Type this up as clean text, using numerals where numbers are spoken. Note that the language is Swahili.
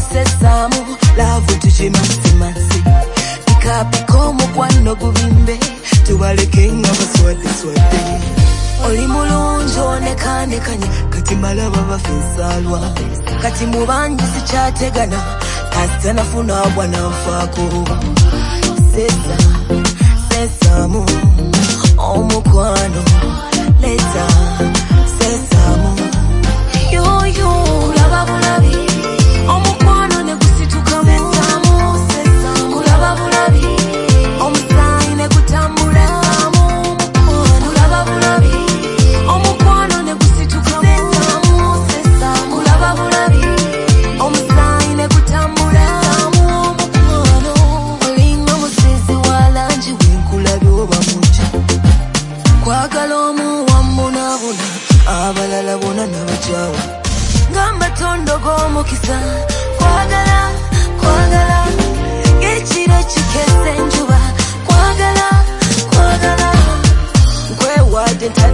sesamu love tuchimasi ikapiko mukwano gubimbe tubaleke ngabaswade oli mulungi onekanekanye kati malaba bafesalwa kati mubanji sikyategana kasita nafuna bwana nfaako sesamu omukwano leta sesamu yo kulaba bulabi omukwano ne gusituka sesamu kulaba bulabi omusayi ne gutambula kulaba bulabi omukwano ne gusituka sesamu kulaba bulabi omusayi ne gutambula olinga musizi walangi wenkulabye oba muki kwagala omuwamunabuna abalala bona nabakyawa ngamba tondo g'omukisa kwagala ng'ekiro kikese enjuba kwagala nkwewadde